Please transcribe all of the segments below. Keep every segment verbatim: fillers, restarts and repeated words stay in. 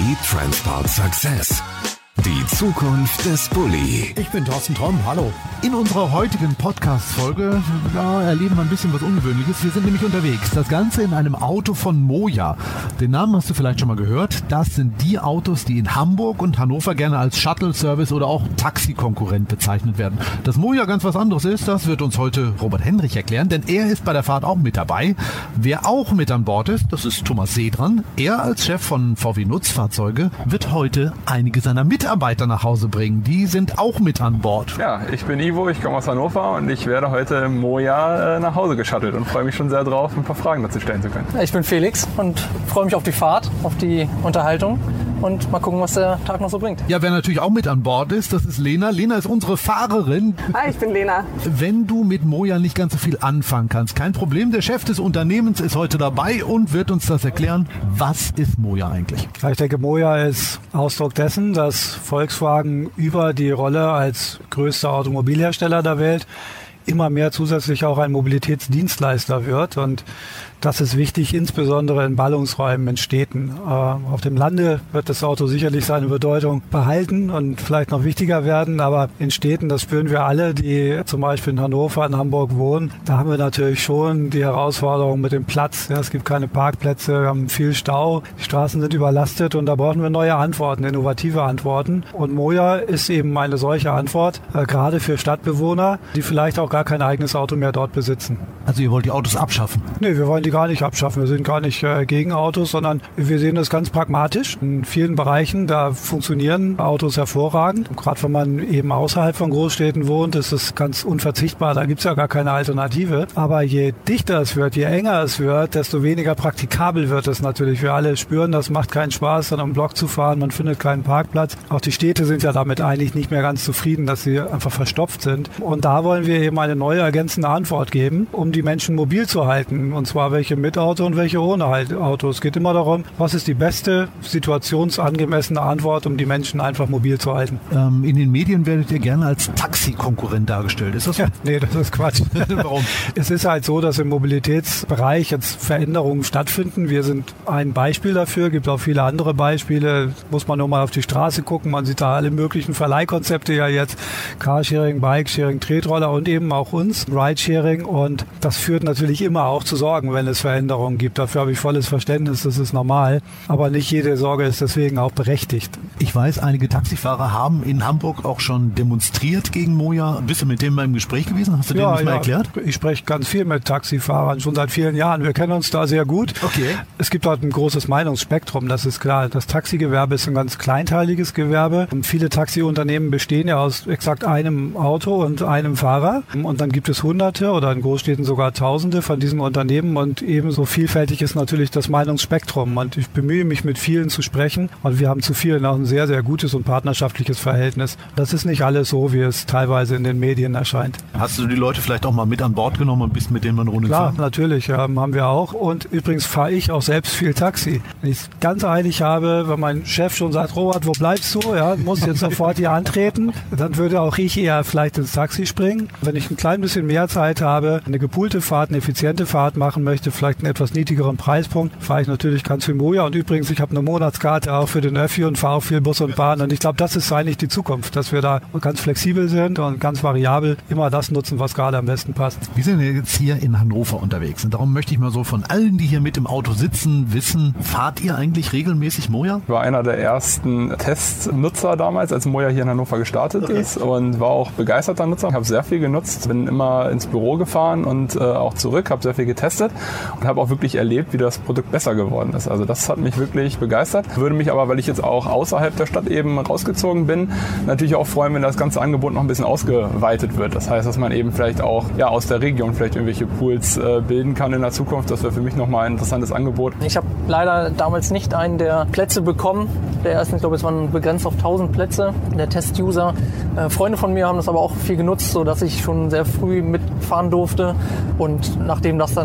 Transport Success. Die Zukunft des Bulli. Ich bin Thorsten Tromm, hallo. In unserer heutigen Podcast-Folge ja, erleben wir ein bisschen was Ungewöhnliches. Wir sind nämlich unterwegs. Das Ganze in einem Auto von Moja. Den Namen hast du vielleicht schon mal gehört. Das sind die Autos, die in Hamburg und Hannover gerne als Shuttle-Service oder auch Taxi-Konkurrent bezeichnet werden. Dass Moja ganz was anderes ist, das wird uns heute Robert Hendrich erklären, denn er ist bei der Fahrt auch mit dabei. Wer auch mit an Bord ist, das ist Thomas Sedran. Er als Chef von V W Nutzfahrzeuge wird heute einige seiner Mitarbeiter Mitarbeiter nach Hause bringen. Die sind auch mit an Bord. Ja, ich bin Ivo, ich komme aus Hannover und ich werde heute im Moja äh, nach Hause geschattelt und freue mich schon sehr drauf, ein paar Fragen dazu stellen zu können. Ich bin Felix und freue mich auf die Fahrt, auf die Unterhaltung und mal gucken, was der Tag noch so bringt. Ja, wer natürlich auch mit an Bord ist, das ist Lena. Lena ist unsere Fahrerin. Hi, ich bin Lena. Wenn du mit Moja nicht ganz so viel anfangen kannst, kein Problem. Der Chef des Unternehmens ist heute dabei und wird uns das erklären. Was ist Moja eigentlich? Ich denke, Moja ist Ausdruck dessen, dass Volkswagen über die Rolle als größter Automobilhersteller der Welt immer mehr zusätzlich auch ein Mobilitätsdienstleister wird. Und das ist wichtig, insbesondere in Ballungsräumen, in Städten. Äh, auf dem Lande wird das Auto sicherlich seine Bedeutung behalten und vielleicht noch wichtiger werden. Aber in Städten, das spüren wir alle, die zum Beispiel in Hannover, in Hamburg wohnen, da haben wir natürlich schon die Herausforderung mit dem Platz. Ja, es gibt keine Parkplätze, wir haben viel Stau, die Straßen sind überlastet und da brauchen wir neue Antworten, innovative Antworten. Und Moja ist eben eine solche Antwort, äh, gerade für Stadtbewohner, die vielleicht auch gar kein eigenes Auto mehr dort besitzen. Also ihr wollt die Autos abschaffen? Nee, wir wollen die gar nicht abschaffen. Wir sind gar nicht äh, gegen Autos, sondern wir sehen das ganz pragmatisch. In vielen Bereichen, da funktionieren Autos hervorragend. Gerade wenn man eben außerhalb von Großstädten wohnt, ist es ganz unverzichtbar. Da gibt es ja gar keine Alternative. Aber je dichter es wird, je enger es wird, desto weniger praktikabel wird es natürlich. Wir alle spüren, das macht keinen Spaß, dann am Block zu fahren. Man findet keinen Parkplatz. Auch die Städte sind ja damit eigentlich nicht mehr ganz zufrieden, dass sie einfach verstopft sind. Und da wollen wir eben eine neue ergänzende Antwort geben, um die Menschen mobil zu halten. Und zwar welche mit Auto und welche ohne Auto. Es geht immer darum, was ist die beste situationsangemessene Antwort, um die Menschen einfach mobil zu halten. Ähm, in den Medien werdet ihr gerne als Taxi-Konkurrent dargestellt. Ist das so? Ja, nee, das ist Quatsch. Warum? Es ist halt so, dass im Mobilitätsbereich jetzt Veränderungen stattfinden. Wir sind ein Beispiel dafür, gibt auch viele andere Beispiele. Muss man nur mal auf die Straße gucken. Man sieht da alle möglichen Verleihkonzepte ja jetzt. Carsharing, Bikesharing, Tretroller und eben auch uns, Ridesharing. Und das führt natürlich immer auch zu Sorgen, wenn es Veränderungen gibt. Dafür habe ich volles Verständnis, das ist normal. Aber nicht jede Sorge ist deswegen auch berechtigt. Ich weiß, einige Taxifahrer haben in Hamburg auch schon demonstriert gegen Moja. Bist du mit dem mal im Gespräch gewesen? Hast du ja, denen das mal ja. erklärt? Ich spreche ganz viel mit Taxifahrern, schon seit vielen Jahren. Wir kennen uns da sehr gut. Okay. Es gibt dort ein großes Meinungsspektrum, das ist klar. Das Taxigewerbe ist ein ganz kleinteiliges Gewerbe. Und viele Taxiunternehmen bestehen ja aus exakt einem Auto und einem Fahrer. Und dann gibt es Hunderte oder in Großstädten sogar Tausende von diesen Unternehmen. Und ebenso vielfältig ist natürlich das Meinungsspektrum. Und ich bemühe mich, mit vielen zu sprechen. Und wir haben zu vielen auch ein sehr, sehr gutes und partnerschaftliches Verhältnis. Das ist nicht alles so, wie es teilweise in den Medien erscheint. Hast du die Leute vielleicht auch mal mit an Bord genommen und bist mit denen mal eine Runde Klar, gefahren? natürlich, ähm, haben wir auch. Und übrigens fahre ich auch selbst viel Taxi. Wenn ich es ganz eilig habe, wenn mein Chef schon sagt, Robert, wo bleibst du? Ja, musst jetzt sofort hier antreten. Dann würde auch ich eher vielleicht ins Taxi springen. Wenn ich ein klein bisschen mehr Zeit habe, eine gepoolte Fahrt, eine effiziente Fahrt machen möchte, vielleicht einen etwas niedrigeren Preispunkt, fahre ich natürlich ganz viel Moja. Und übrigens, ich habe eine Monatskarte auch für den Öffi und fahre auch viel Bus und Bahn. Und ich glaube, das ist eigentlich die Zukunft, dass wir da ganz flexibel sind und ganz variabel immer das nutzen, was gerade am besten passt. Wir sind jetzt hier in Hannover unterwegs und darum möchte ich mal so von allen, die hier mit im Auto sitzen, wissen, fahrt ihr eigentlich regelmäßig Moja? Ich war einer der ersten Testnutzer damals, als Moja hier in Hannover gestartet okay. ist und war auch begeisterter Nutzer. Ich habe sehr viel genutzt, bin immer ins Büro gefahren und äh, auch zurück, habe sehr viel getestet und habe auch wirklich erlebt, wie das Produkt besser geworden ist. Also das hat mich wirklich begeistert. Würde mich aber, weil ich jetzt auch außerhalb der Stadt eben rausgezogen bin, natürlich auch freuen, wenn das ganze Angebot noch ein bisschen ausgeweitet wird. Das heißt, dass man eben vielleicht auch ja, aus der Region vielleicht irgendwelche Pools äh, bilden kann in der Zukunft. Das wäre für mich nochmal ein interessantes Angebot. Ich habe leider damals nicht einen der Plätze bekommen. Der erste, ich glaube, es waren begrenzt auf tausend Plätze, der Test-User. Äh, Freunde von mir haben das aber auch viel genutzt, sodass ich schon sehr früh mitfahren durfte. Und nachdem das dann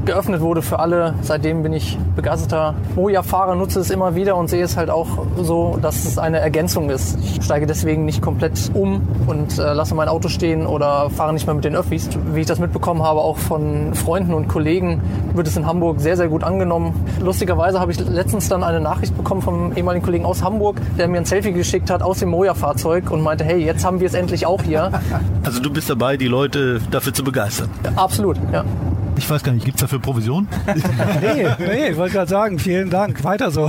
geöffnet wurde für alle. Seitdem bin ich begeisterter Moja-Fahrer, nutze es immer wieder und sehe es halt auch so, dass es eine Ergänzung ist. Ich steige deswegen nicht komplett um und äh, lasse mein Auto stehen oder fahre nicht mehr mit den Öffis. Wie ich das mitbekommen habe, auch von Freunden und Kollegen, wird es in Hamburg sehr, sehr gut angenommen. Lustigerweise habe ich letztens dann eine Nachricht bekommen vom ehemaligen Kollegen aus Hamburg, der mir ein Selfie geschickt hat aus dem Moja-Fahrzeug und meinte, hey, jetzt haben wir es endlich auch hier. Also du bist dabei, die Leute dafür zu begeistern? Ja, absolut, ja. Ich weiß gar nicht, gibt es dafür Provision? Nee, nee, ich wollte gerade sagen, vielen Dank, weiter so.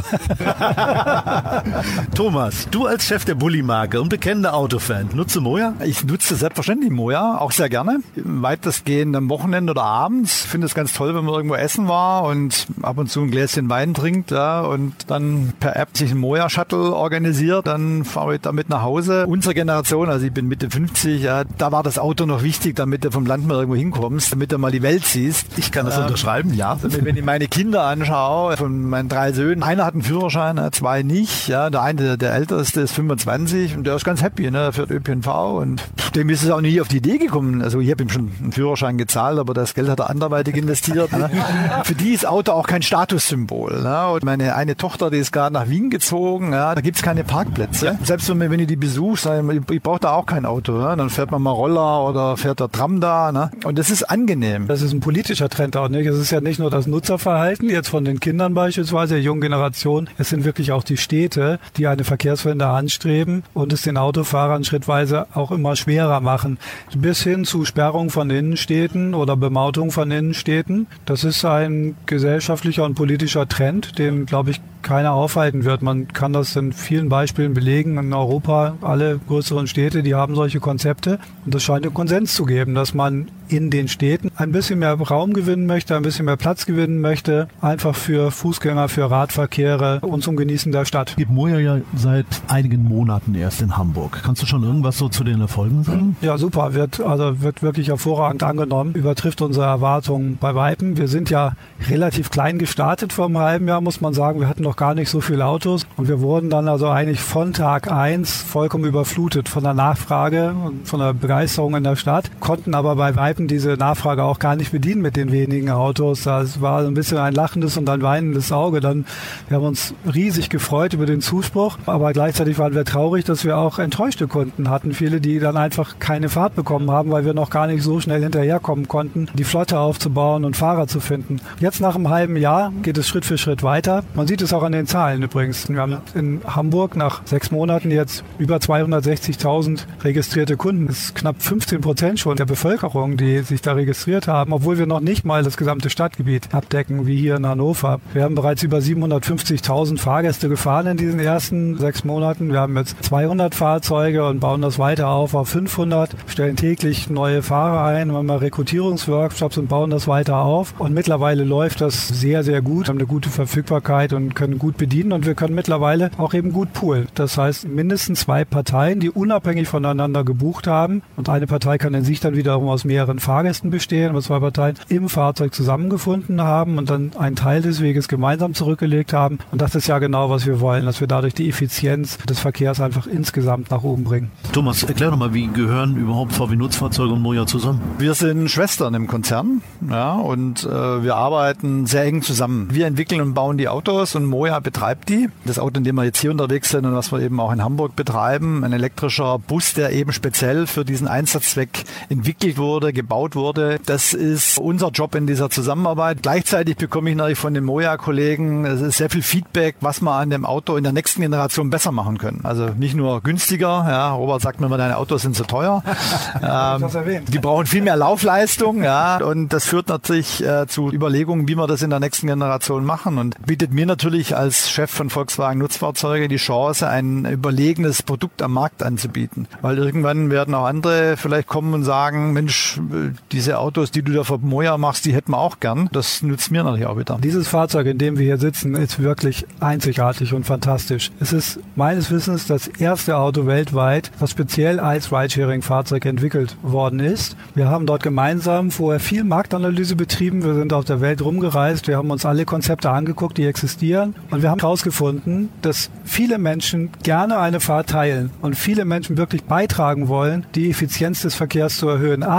Thomas, du als Chef der Bulli-Marke und bekennender Autofan, nutze Moja? Ich nutze selbstverständlich Moja, auch sehr gerne. Weitestgehend am Wochenende oder abends. Ich finde es ganz toll, wenn man irgendwo essen war und ab und zu ein Gläschen Wein trinkt, ja, und dann per App sich einen Moja-Shuttle organisiert, dann fahre ich damit nach Hause. Unsere Generation, also ich bin Mitte fünfzig, ja, da war das Auto noch wichtig, damit du vom Land mal irgendwo hinkommst, damit du mal die Welt siehst. Ich kann das ähm, unterschreiben, ja. Wenn ich meine Kinder anschaue, von meinen drei Söhnen, einer hat einen Führerschein, zwei nicht. Ja, der eine, der älteste, ist fünfundzwanzig und der ist ganz happy, ne? Der fährt Ö P N V und dem ist es auch nie auf die Idee gekommen. Also ich habe ihm schon einen Führerschein gezahlt, aber das Geld hat er anderweitig investiert. Ne? Für die ist Auto auch kein Statussymbol. Ne? Und meine eine Tochter, die ist gerade nach Wien gezogen, ja, da gibt's keine Parkplätze. Ja. Selbst wenn, wenn ich die besuche, sage ich, ich brauche da auch kein Auto. Ne? Dann fährt man mal Roller oder fährt der Tram da. Ne? Und das ist angenehm. Das ist ein politischer Trend auch, nicht? Es ist ja nicht nur das Nutzerverhalten, jetzt von den Kindern beispielsweise, der jungen Generation. Es sind wirklich auch die Städte, die eine Verkehrswende anstreben und es den Autofahrern schrittweise auch immer schwerer machen. Bis hin zu Sperrung von Innenstädten oder Bemautung von Innenstädten. Das ist ein gesellschaftlicher und politischer Trend, den, glaube ich, keiner aufhalten wird. Man kann das in vielen Beispielen belegen. In Europa, alle größeren Städte, die haben solche Konzepte. Und es scheint einen Konsens zu geben, dass man in den Städten ein bisschen mehr Raum gewinnen möchte, ein bisschen mehr Platz gewinnen möchte, einfach für Fußgänger, für Radverkehre und zum Genießen der Stadt. Es gibt Moja ja seit einigen Monaten erst in Hamburg. Kannst du schon irgendwas so zu den Erfolgen sagen? Ja, super. Wird, also wird wirklich hervorragend angenommen. Übertrifft unsere Erwartungen bei Weitem. Wir sind ja relativ klein gestartet vor einem halben Jahr, muss man sagen. Wir hatten noch gar nicht so viele Autos und wir wurden dann also eigentlich von Tag eins vollkommen überflutet von der Nachfrage und von der Begeisterung in der Stadt, konnten aber bei Weitem diese Nachfrage auch gar nicht bedienen mit den wenigen Autos. Es war ein bisschen ein lachendes und ein weinendes Auge. Dann, wir haben uns riesig gefreut über den Zuspruch, aber gleichzeitig waren wir traurig, dass wir auch enttäuschte Kunden hatten. Viele, die dann einfach keine Fahrt bekommen haben, weil wir noch gar nicht so schnell hinterherkommen konnten, die Flotte aufzubauen und Fahrer zu finden. Jetzt nach einem halben Jahr geht es Schritt für Schritt weiter. Man sieht es auch an den Zahlen übrigens. Wir haben in Hamburg nach sechs Monaten jetzt über zweihundertsechzigtausend registrierte Kunden. Das ist knapp fünfzehn Prozent schon der Bevölkerung, die sich da registriert haben, obwohl wir noch nicht mal das gesamte Stadtgebiet abdecken, wie hier in Hannover. Wir haben bereits über siebenhundertfünfzigtausend Fahrgäste gefahren in diesen ersten sechs Monaten. Wir haben jetzt zweihundert Fahrzeuge und bauen das weiter auf auf fünfhundert, stellen täglich neue Fahrer ein, wir haben mal Rekrutierungsworkshops und bauen das weiter auf. Und mittlerweile läuft das sehr, sehr gut. Wir haben eine gute Verfügbarkeit und können gut bedienen und wir können mittlerweile auch eben gut poolen. Das heißt, mindestens zwei Parteien, die unabhängig voneinander gebucht haben und eine Partei kann in sich dann wiederum aus mehreren Fahrgästen bestehen, aber zwei Parteien im Fahrzeug zusammengefunden haben und dann einen Teil des Weges gemeinsam zurückgelegt haben. Und das ist ja genau, was wir wollen, dass wir dadurch die Effizienz des Verkehrs einfach insgesamt nach oben bringen. Thomas, erklär doch mal, wie gehören überhaupt V W-Nutzfahrzeuge und Moja zusammen? Wir sind Schwestern im Konzern, ja, und äh, wir arbeiten sehr eng zusammen. Wir entwickeln und bauen die Autos und Moja betreibt die. Das Auto, in dem wir jetzt hier unterwegs sind und was wir eben auch in Hamburg betreiben, ein elektrischer Bus, der eben speziell für diesen Einsatzzweck entwickelt wurde, gebaut wurde. Das ist unser Job in dieser Zusammenarbeit. Gleichzeitig bekomme ich natürlich von den Moja-Kollegen sehr viel Feedback, was wir an dem Auto in der nächsten Generation besser machen können. Also nicht nur günstiger. Ja, Robert sagt mir immer, deine Autos sind zu teuer. ähm, die brauchen viel mehr Laufleistung. Ja, und das führt natürlich äh, zu Überlegungen, wie wir das in der nächsten Generation machen und bietet mir natürlich als Chef von Volkswagen Nutzfahrzeuge die Chance, ein überlegenes Produkt am Markt anzubieten. Weil irgendwann werden auch andere vielleicht kommen und sagen, Mensch, diese Autos, die du da für Moja machst, die hätten wir auch gern. Das nützt mir natürlich auch wieder. Dieses Fahrzeug, in dem wir hier sitzen, ist wirklich einzigartig und fantastisch. Es ist meines Wissens das erste Auto weltweit, was speziell als Ridesharing-Fahrzeug entwickelt worden ist. Wir haben dort gemeinsam vorher viel Marktanalyse betrieben. Wir sind auf der Welt rumgereist. Wir haben uns alle Konzepte angeguckt, die existieren. Und wir haben herausgefunden, dass viele Menschen gerne eine Fahrt teilen und viele Menschen wirklich beitragen wollen, die Effizienz des Verkehrs zu erhöhen. Aber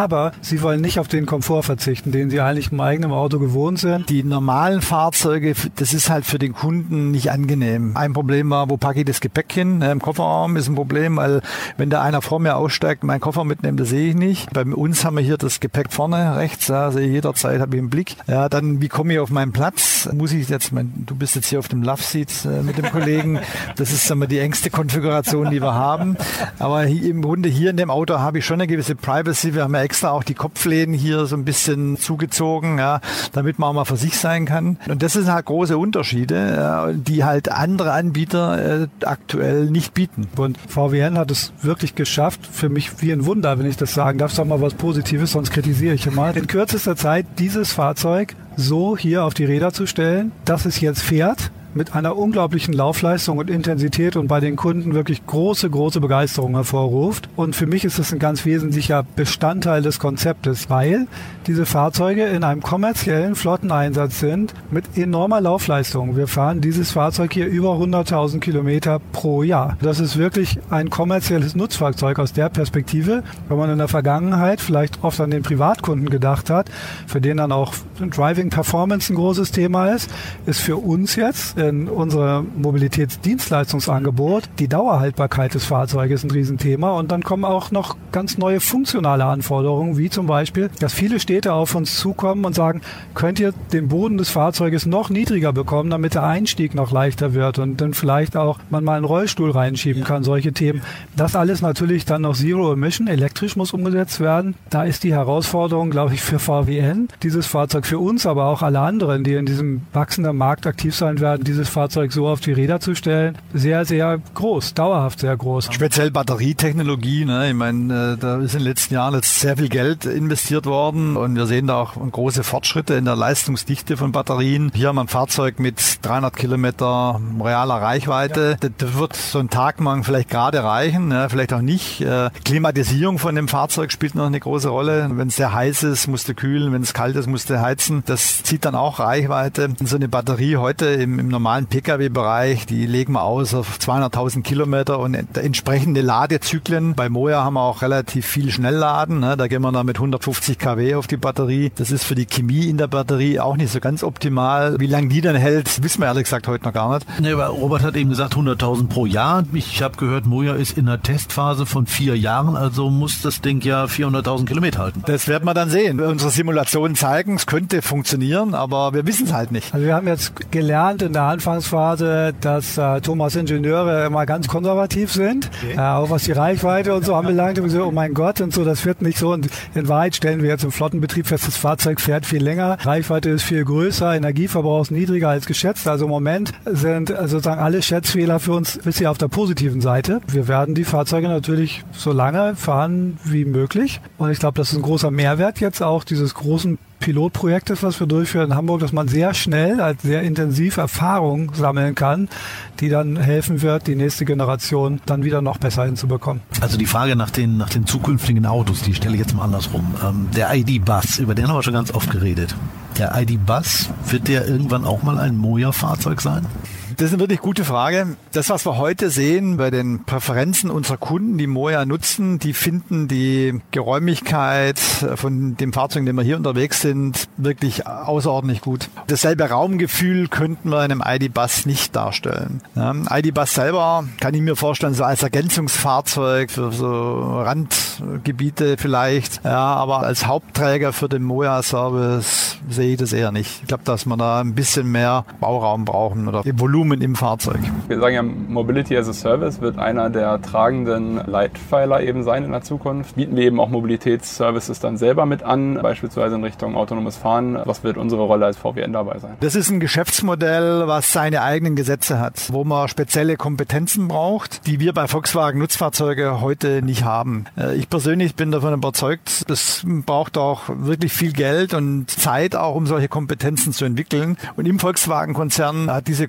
Sie wollen nicht auf den Komfort verzichten, den Sie eigentlich im eigenen Auto gewohnt sind. Die normalen Fahrzeuge, das ist halt für den Kunden nicht angenehm. Ein Problem war, wo packe ich das Gepäck hin? Im Kofferraum ist ein Problem, weil wenn da einer vor mir aussteigt, meinen Koffer mitnimmt, das sehe ich nicht. Bei uns haben wir hier das Gepäck vorne rechts, ja, sehe ich jederzeit, habe ich einen Blick. Ja, dann, wie komme ich auf meinen Platz? Muss ich jetzt, mein, du bist jetzt hier auf dem Love Seat äh, mit dem Kollegen. Das ist sagen wir, die engste Konfiguration, die wir haben. Aber hier, im Grunde hier in dem Auto habe ich schon eine gewisse Privacy. Wir haben ja extra auch die Kopfläden hier so ein bisschen zugezogen, ja, damit man auch mal für sich sein kann. Und das sind halt große Unterschiede, äh, die halt andere Anbieter äh, aktuell nicht bieten. Und V W N hat es wirklich geschafft, für mich wie ein Wunder, wenn ich das sagen darf, sag mal was Positives, sonst kritisiere ich immer, in kürzester Zeit dieses Fahrzeug so hier auf die Räder zu stellen, dass es jetzt fährt, mit einer unglaublichen Laufleistung und Intensität und bei den Kunden wirklich große, große Begeisterung hervorruft. Und für mich ist das ein ganz wesentlicher Bestandteil des Konzeptes, weil diese Fahrzeuge in einem kommerziellen Flotteneinsatz sind mit enormer Laufleistung. Wir fahren dieses Fahrzeug hier über hunderttausend Kilometer pro Jahr. Das ist wirklich ein kommerzielles Nutzfahrzeug aus der Perspektive, wenn man in der Vergangenheit vielleicht oft an den Privatkunden gedacht hat, für den dann auch Driving Performance ein großes Thema ist, ist für uns jetzt in unserem Mobilitätsdienstleistungsangebot die Dauerhaltbarkeit des Fahrzeuges ein Riesenthema. Und dann kommen auch noch ganz neue funktionale Anforderungen, wie zum Beispiel, dass viele Städte auf uns zukommen und sagen, könnt ihr den Boden des Fahrzeuges noch niedriger bekommen, damit der Einstieg noch leichter wird und dann vielleicht auch man mal einen Rollstuhl reinschieben kann, solche Themen. Das alles natürlich dann noch Zero Emission, elektrisch muss umgesetzt werden. Da ist die Herausforderung, glaube ich, für V W N, dieses Fahrzeug für uns, aber auch alle anderen, die in diesem wachsenden Markt aktiv sein werden, dieses Fahrzeug so auf die Räder zu stellen, sehr, sehr groß, dauerhaft sehr groß. Speziell Batterietechnologie, ne? Ich meine, da ist in den letzten Jahren jetzt sehr viel Geld investiert worden und wir sehen da auch große Fortschritte in der Leistungsdichte von Batterien. Hier haben wir ein Fahrzeug mit dreihundert Kilometer realer Reichweite. Ja. Das wird so ein Tag mal vielleicht gerade reichen, ne? Vielleicht auch nicht. Klimatisierung von dem Fahrzeug spielt noch eine große Rolle. Wenn es sehr heiß ist, musst du kühlen, wenn es kalt ist, musst du heizen. Das zieht dann auch Reichweite. So eine Batterie heute im, im normalen P K W-Bereich, die legen wir aus auf zweihunderttausend Kilometer und entsprechende Ladezyklen. Bei Moja haben wir auch relativ viel Schnellladen. Ne? Da gehen wir dann mit hundertfünfzig Kilowatt auf die Batterie. Das ist für die Chemie in der Batterie auch nicht so ganz optimal. Wie lange die dann hält, wissen wir ehrlich gesagt heute noch gar nicht. Nee, aber Robert hat eben gesagt hunderttausend pro Jahr. Ich habe gehört, Moja ist in einer Testphase von vier Jahren, also muss das Ding ja vierhunderttausend Kilometer halten. Das werden wir dann sehen. Unsere Simulationen zeigen, es könnte funktionieren, aber wir wissen es halt nicht. Also wir haben jetzt gelernt in der Anfangsphase, dass äh, Thomas Ingenieure immer ganz konservativ sind, okay. äh, auch was die Reichweite und so anbelangt. Und so, oh mein Gott und so, das wird nicht so. Und in Wahrheit stellen wir jetzt im Flottenbetrieb fest, das Fahrzeug fährt viel länger, Reichweite ist viel größer, Energieverbrauch ist niedriger als geschätzt. Also im Moment sind sozusagen alle Schätzfehler für uns bisher auf der positiven Seite. Wir werden die Fahrzeuge natürlich so lange fahren wie möglich. Und ich glaube, das ist ein großer Mehrwert jetzt auch dieses großen Pilotprojektes, was wir durchführen in Hamburg, dass man sehr schnell, als sehr intensiv Erfahrung sammeln kann, die dann helfen wird, die nächste Generation dann wieder noch besser hinzubekommen. Also die Frage nach den, nach den zukünftigen Autos, die stelle ich jetzt mal andersrum. Ähm, der I D-Bus, über den haben wir schon ganz oft geredet. Der I D-Bus, wird der irgendwann auch mal ein Moja-Fahrzeug sein? Das ist eine wirklich gute Frage. Das, was wir heute sehen bei den Präferenzen unserer Kunden, die Moja nutzen, die finden die Geräumigkeit von dem Fahrzeug, in dem wir hier unterwegs sind, wirklich außerordentlich gut. Dasselbe Raumgefühl könnten wir in einem I D-Bus nicht darstellen. Ja, I D-Bus selber kann ich mir vorstellen, so als Ergänzungsfahrzeug für so Randgebiete vielleicht, ja, aber als Hauptträger für den Moja-Service sehe ich das eher nicht. Ich glaube, dass wir da ein bisschen mehr Bauraum brauchen oder Volumen im Fahrzeug. Wir sagen ja, Mobility as a Service wird einer der tragenden Leitpfeiler eben sein in der Zukunft. Bieten wir eben auch Mobilitätsservices dann selber mit an, beispielsweise in Richtung autonomes Fahren. Was wird unsere Rolle als V W N dabei sein? Das ist ein Geschäftsmodell, was seine eigenen Gesetze hat, wo man spezielle Kompetenzen braucht, die wir bei Volkswagen Nutzfahrzeuge heute nicht haben. Ich persönlich bin davon überzeugt, das braucht auch wirklich viel Geld und Zeit auch, um solche Kompetenzen zu entwickeln. Und im Volkswagen-Konzern hat diese Kompetenz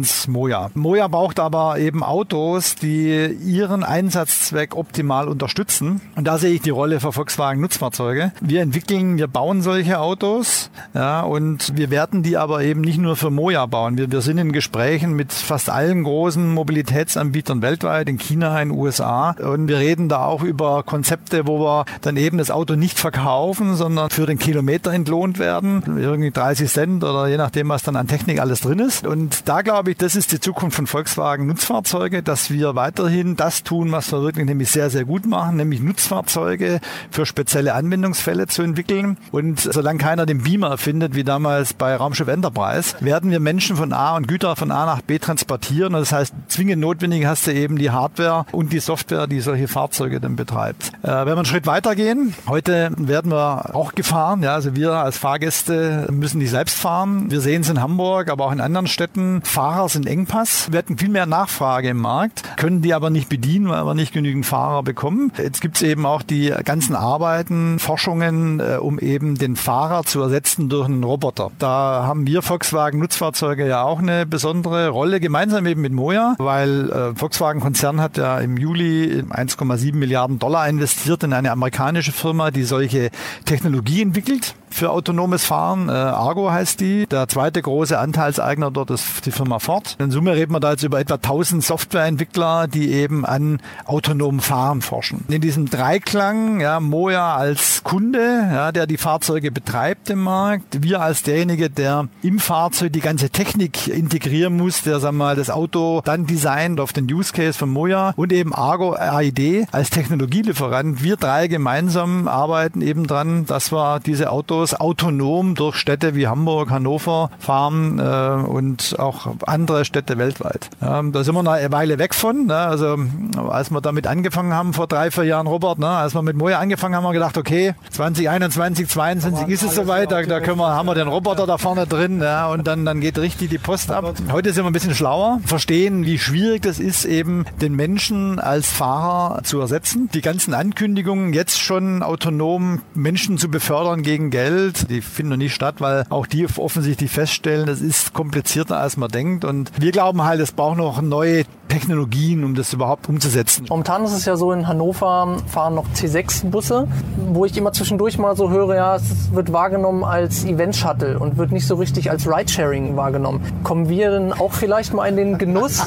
uns Moja. Moja braucht aber eben Autos, die ihren Einsatzzweck optimal unterstützen. Und da sehe ich die Rolle für Volkswagen Nutzfahrzeuge. Wir entwickeln, wir bauen solche Autos, ja, und wir werden die aber eben nicht nur für Moja bauen. Wir, wir sind in Gesprächen mit fast allen großen Mobilitätsanbietern weltweit, in China, in den U S A. Und wir reden da auch über Konzepte, wo wir dann eben das Auto nicht verkaufen, sondern für den Kilometer entlohnt werden. Irgendwie dreißig Cent oder je nachdem, was dann an Technik alles drin ist. Und da glaube ich, das ist die Zukunft von Volkswagen Nutzfahrzeuge, dass wir weiterhin das tun, was wir wirklich nämlich sehr, sehr gut machen, nämlich Nutzfahrzeuge für spezielle Anwendungsfälle zu entwickeln. Und solange keiner den Beamer erfindet, wie damals bei Raumschiff Enterprise, werden wir Menschen von A und Güter von A nach B transportieren. Und das heißt, zwingend notwendig hast du eben die Hardware und die Software, die solche Fahrzeuge dann betreibt. Äh, wenn wir einen Schritt weitergehen, heute werden wir auch gefahren. Ja, also wir als Fahrgäste müssen nicht selbst fahren. Wir sehen es in Hamburg, aber auch in anderen Städten. Fahrer sind Engpass. Wir hatten viel mehr Nachfrage im Markt, können die aber nicht bedienen, weil wir nicht genügend Fahrer bekommen. Jetzt gibt es eben auch die ganzen Arbeiten, Forschungen, äh, um eben den Fahrer zu ersetzen durch einen Roboter. Da haben wir Volkswagen Nutzfahrzeuge ja auch eine besondere Rolle, gemeinsam eben mit Moja, weil äh, Volkswagen-Konzern hat ja im Juli eins Komma sieben Milliarden Dollar investiert in eine amerikanische Firma, die solche Technologie entwickelt für autonomes Fahren. Äh, Argo heißt die. Der zweite große Anteilseigner dort ist die Firma Ford. In Summe reden wir da jetzt über etwa tausend Softwareentwickler, die eben an autonomem Fahren forschen. In diesem Dreiklang, ja, Moja als Kunde, ja, der die Fahrzeuge betreibt im Markt, wir als derjenige, der im Fahrzeug die ganze Technik integrieren muss, der, sagen wir mal, das Auto dann designt auf den Use Case von Moja, und eben Argo A I D als Technologielieferant. Wir drei gemeinsam arbeiten eben dran, dass wir diese Autos autonom durch Städte wie Hamburg, Hannover fahren äh, und auch andere Städte weltweit. Ja, da sind wir noch eine Weile weg von. Ne? Also als wir damit angefangen haben vor drei, vier Jahren, Robert, ne? als wir mit Moja angefangen haben, haben wir gedacht, okay, zwanzig einundzwanzig, zweiundzwanzig ist es soweit, da, da können wir, haben wir den Roboter da vorne drin, ja, und dann, dann geht richtig die Post ab. Heute sind wir ein bisschen schlauer, verstehen, wie schwierig das ist, eben den Menschen als Fahrer zu ersetzen. Die ganzen Ankündigungen, jetzt schon autonom Menschen zu befördern gegen Geld, die finden noch nicht statt, weil auch die offensichtlich feststellen, das ist komplizierter, als man denkt. Und wir glauben halt, es braucht noch neue Technologien, um das überhaupt umzusetzen. Momentan ist es ja so, in Hannover fahren noch C sechs Busse, wo ich immer zwischendurch mal so höre, ja, es wird wahrgenommen als Event-Shuttle und wird nicht so richtig als Ridesharing wahrgenommen. Kommen wir denn auch vielleicht mal in den Genuss,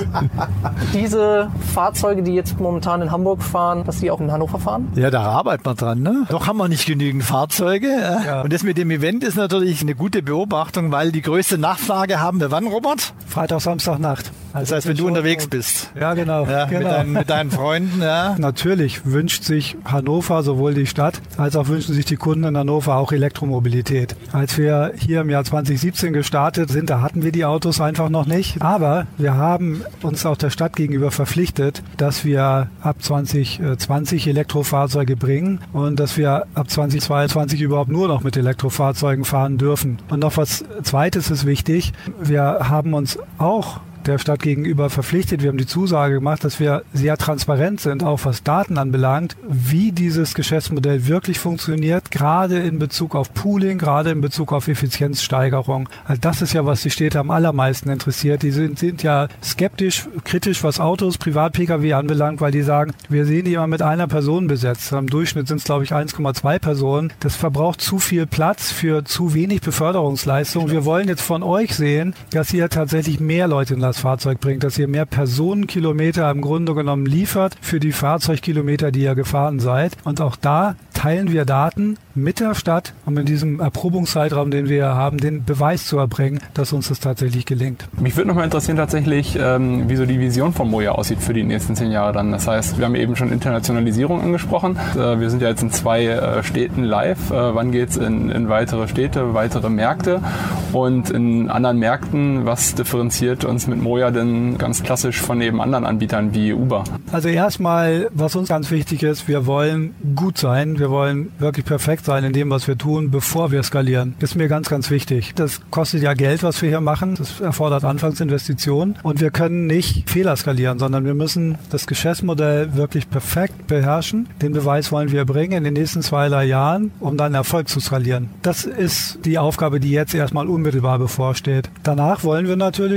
diese Fahrzeuge, die jetzt momentan in Hamburg fahren, dass die auch in Hannover fahren? Ja, da arbeiten wir dran. Ne? Doch haben wir nicht genügend Fahrzeuge. Ja. Und das mit dem Event ist natürlich eine gute Beobachtung, weil die größte Nachfrage haben wir wann, Robert? Freitag, Samstag, Nacht. Das heißt, wenn du unterwegs bist. Ja, genau. Ja, genau. Mit, deinen, mit deinen Freunden, ja. Natürlich wünscht sich Hannover, sowohl die Stadt, als auch wünschen sich die Kunden in Hannover auch Elektromobilität. Als wir hier im Jahr zwanzig siebzehn gestartet sind, da hatten wir die Autos einfach noch nicht. Aber wir haben uns auch der Stadt gegenüber verpflichtet, dass wir ab zwanzig zwanzig Elektrofahrzeuge bringen und dass wir ab zwanzig zweiundzwanzig überhaupt nur noch mit Elektrofahrzeugen fahren dürfen. Und noch was Zweites ist wichtig. Wir haben uns auch der Stadt gegenüber verpflichtet. Wir haben die Zusage gemacht, dass wir sehr transparent sind, auch was Daten anbelangt, wie dieses Geschäftsmodell wirklich funktioniert, gerade in Bezug auf Pooling, gerade in Bezug auf Effizienzsteigerung. Also das ist ja, was die Städte am allermeisten interessiert. Die sind, sind ja skeptisch, kritisch, was Autos, Privat-P K W anbelangt, weil die sagen, wir sehen die immer mit einer Person besetzt. Im Durchschnitt sind es, glaube ich, eins Komma zwei Personen. Das verbraucht zu viel Platz für zu wenig Beförderungsleistung. Wir wollen jetzt von euch sehen, dass ihr tatsächlich mehr Leute in das Fahrzeug bringt, dass ihr mehr Personenkilometer im Grunde genommen liefert für die Fahrzeugkilometer, die ihr gefahren seid. Und auch da teilen wir Daten mit der Stadt, um in diesem Erprobungszeitraum, den wir haben, den Beweis zu erbringen, dass uns das tatsächlich gelingt. Mich würde noch mal interessieren tatsächlich, ähm, wie so die Vision von Moja aussieht für die nächsten zehn Jahre dann. Das heißt, wir haben eben schon Internationalisierung angesprochen. Äh, wir sind ja jetzt in zwei äh, Städten live. Äh, wann geht es in, in weitere Städte, weitere Märkte? Und in anderen Märkten, was differenziert uns mit Moja denn ganz klassisch von eben anderen Anbietern wie Uber? Also erstmal, was uns ganz wichtig ist, wir wollen gut sein. Wir wollen wirklich perfekt sein in dem, was wir tun, bevor wir skalieren. Das ist mir ganz, ganz wichtig. Das kostet ja Geld, was wir hier machen. Das erfordert Anfangsinvestitionen. Und wir können nicht Fehler skalieren, sondern wir müssen das Geschäftsmodell wirklich perfekt beherrschen. Den Beweis wollen wir bringen in den nächsten zwei, drei Jahren, um dann Erfolg zu skalieren. Das ist die Aufgabe, die jetzt erstmal unmittelbar bevorsteht. Danach wollen wir natürlich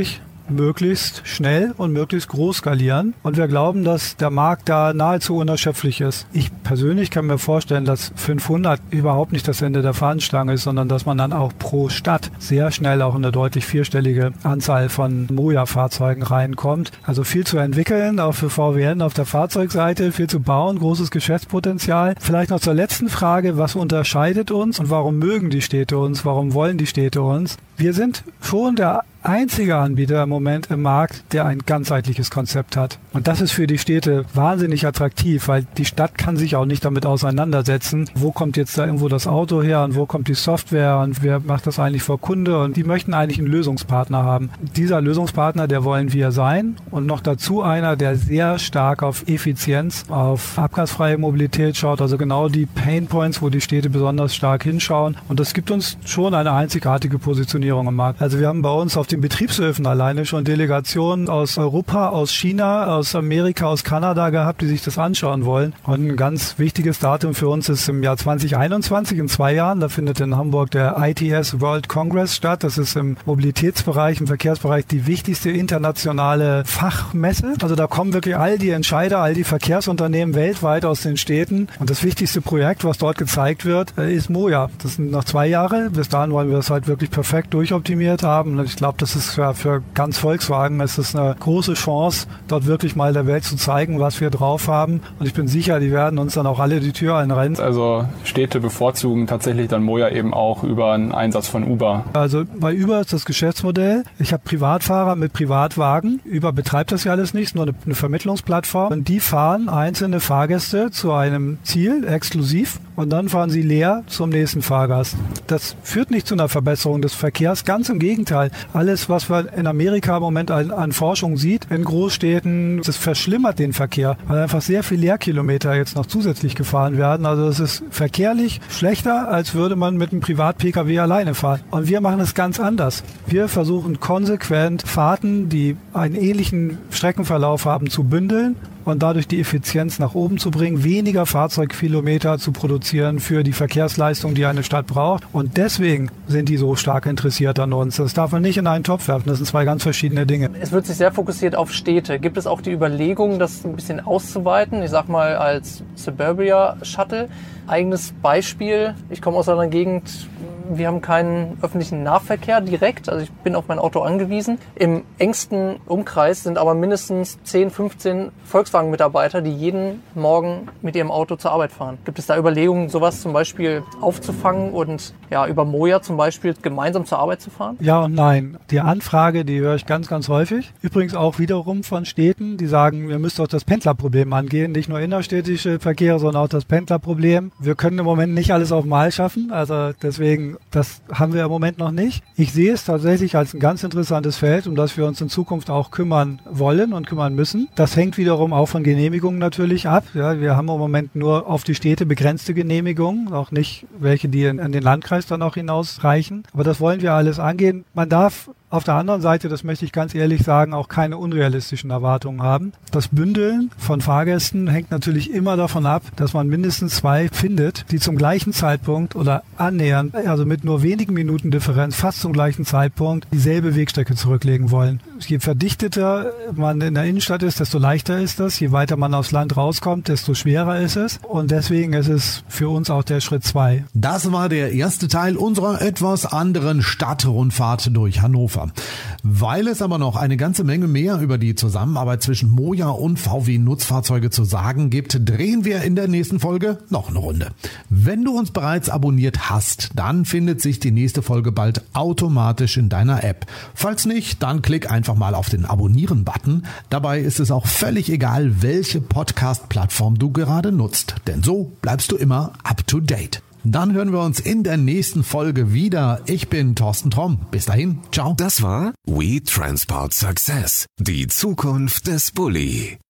möglichst schnell und möglichst groß skalieren. Und wir glauben, dass der Markt da nahezu unerschöpflich ist. Ich persönlich kann mir vorstellen, dass fünfhundert überhaupt nicht das Ende der Fahnenstange ist, sondern dass man dann auch pro Stadt sehr schnell auch in eine deutlich vierstellige Anzahl von Moja-Fahrzeugen reinkommt. Also viel zu entwickeln, auch für V W N auf der Fahrzeugseite, viel zu bauen, großes Geschäftspotenzial. Vielleicht noch zur letzten Frage, was unterscheidet uns und warum mögen die Städte uns, warum wollen die Städte uns? Wir sind schon der einzige Anbieter im Moment im Markt, der ein ganzheitliches Konzept hat. Und das ist für die Städte wahnsinnig attraktiv, weil die Stadt kann sich auch nicht damit auseinandersetzen, wo kommt jetzt da irgendwo das Auto her und wo kommt die Software und wer macht das eigentlich vor Kunde, und die möchten eigentlich einen Lösungspartner haben. Dieser Lösungspartner, der wollen wir sein, und noch dazu einer, der sehr stark auf Effizienz, auf abgasfreie Mobilität schaut, also genau die Painpoints, wo die Städte besonders stark hinschauen, und das gibt uns schon eine einzigartige Positionierung im Markt. Also wir haben bei uns auf den Betriebshöfen alleine schon Delegationen aus Europa, aus China, aus Amerika, aus Kanada gehabt, die sich das anschauen wollen. Und ein ganz wichtiges Datum für uns ist im Jahr zwanzig einundzwanzig, in zwei Jahren. Da findet in Hamburg der I T S World Congress statt. Das ist im Mobilitätsbereich, im Verkehrsbereich die wichtigste internationale Fachmesse. Also da kommen wirklich all die Entscheider, all die Verkehrsunternehmen weltweit aus den Städten. Und das wichtigste Projekt, was dort gezeigt wird, ist Moja. Das sind noch zwei Jahre. Bis dahin wollen wir das halt wirklich perfekt durchoptimiert haben. Und ich glaube, das ist für, für ganz Volkswagen, es ist eine große Chance, dort wirklich mal der Welt zu zeigen, was wir drauf haben. Und ich bin sicher, die werden uns dann auch alle die Tür einrennen. Also Städte bevorzugen tatsächlich dann Moja eben auch über einen Einsatz von Uber. Also bei Uber ist das Geschäftsmodell, ich habe Privatfahrer mit Privatwagen. Uber betreibt das ja alles nicht, nur eine, eine Vermittlungsplattform. Und die fahren einzelne Fahrgäste zu einem Ziel, exklusiv. Und dann fahren sie leer zum nächsten Fahrgast. Das führt nicht zu einer Verbesserung des Verkehrs, ganz im Gegenteil. Alles, was man in Amerika im Moment an, an Forschung sieht, in Großstädten, das verschlimmert den Verkehr, weil einfach sehr viel Leerkilometer jetzt noch zusätzlich gefahren werden. Also es ist verkehrlich schlechter, als würde man mit einem Privat-P K W alleine fahren. Und wir machen es ganz anders. Wir versuchen konsequent Fahrten, die einen ähnlichen Streckenverlauf haben, zu bündeln und dadurch die Effizienz nach oben zu bringen, weniger Fahrzeugkilometer zu produzieren für die Verkehrsleistung, die eine Stadt braucht. Und deswegen sind die so stark interessiert an uns. Das darf man nicht in einen Topf werfen. Das sind zwei ganz verschiedene Dinge. Es wird sich sehr fokussiert auf Städte. Gibt es auch die Überlegung, das ein bisschen auszuweiten? Ich sag mal als Suburbia Shuttle. Eigenes Beispiel. Ich komme aus einer Gegend, wir haben keinen öffentlichen Nahverkehr direkt. Also ich bin auf mein Auto angewiesen. Im engsten Umkreis sind aber mindestens zehn, fünfzehn Volkswagen-Mitarbeiter, die jeden Morgen mit ihrem Auto zur Arbeit fahren. Gibt es da Überlegungen, sowas zum Beispiel aufzufangen und ja, über Moja zum Beispiel gemeinsam zur Arbeit zu fahren? Ja und nein. Die Anfrage, die höre ich ganz, ganz häufig. Übrigens auch wiederum von Städten, die sagen, wir müssen auch das Pendlerproblem angehen. Nicht nur innerstädtische Verkehre, sondern auch das Pendlerproblem. Wir können im Moment nicht alles auf Mal schaffen. Also deswegen, das haben wir im Moment noch nicht. Ich sehe es tatsächlich als ein ganz interessantes Feld, um das wir uns in Zukunft auch kümmern wollen und kümmern müssen. Das hängt wiederum auch von Genehmigungen natürlich ab. Ja, wir haben im Moment nur auf die Städte begrenzte Genehmigungen, auch nicht welche, die in, in den Landkreis dann auch hinausreichen. Aber das wollen wir alles angehen. Man darf auf der anderen Seite, das möchte ich ganz ehrlich sagen, auch keine unrealistischen Erwartungen haben. Das Bündeln von Fahrgästen hängt natürlich immer davon ab, dass man mindestens zwei findet, die zum gleichen Zeitpunkt oder annähernd, also mit nur wenigen Minuten Differenz, fast zum gleichen Zeitpunkt dieselbe Wegstrecke zurücklegen wollen. Je verdichteter man in der Innenstadt ist, desto leichter ist das. Je weiter man aufs Land rauskommt, desto schwerer ist es. Und deswegen ist es für uns auch der Schritt zwei. Das war der erste Teil unserer etwas anderen Stadtrundfahrt durch Hannover. Weil es aber noch eine ganze Menge mehr über die Zusammenarbeit zwischen Moja und V W Nutzfahrzeuge zu sagen gibt, drehen wir in der nächsten Folge noch eine Runde. Wenn du uns bereits abonniert hast, dann findet sich die nächste Folge bald automatisch in deiner App. Falls nicht, dann klick einfach mal auf den Abonnieren-Button. Dabei ist es auch völlig egal, welche Podcast-Plattform du gerade nutzt, denn so bleibst du immer up to date. Dann hören wir uns in der nächsten Folge wieder. Ich bin Thorsten Tromm. Bis dahin, ciao. Das war We Transport Success, die Zukunft des Bulli.